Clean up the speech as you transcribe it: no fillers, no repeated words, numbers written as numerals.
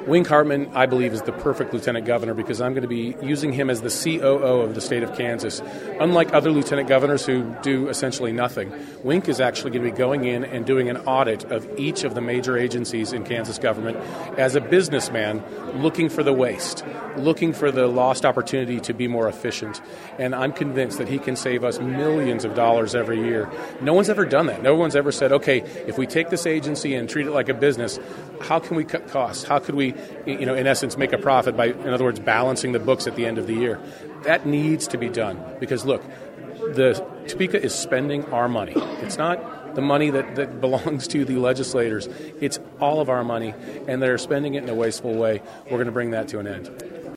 Wink Hartman, I believe, is the perfect lieutenant governor because I'm going to be using him as the COO of the state of Kansas. Unlike other lieutenant governors who do essentially nothing, Wink is actually going to be going in and doing an audit of each of the major agencies in Kansas government as a businessman looking for the waste, looking for the lost opportunity to be more efficient. And I'm convinced that he can save us millions of dollars every year. No one's ever done that. No one's ever said, okay, if we take this agency and treat it like a business, how can we cut costs? How could we, in essence, make a profit by, in other words, balancing the books at the end of the year? That needs to be done because, look, the Topeka is spending our money. It's not the money that belongs to the legislators. It's all of our money, and they're spending it in a wasteful way. We're going to bring that to an end.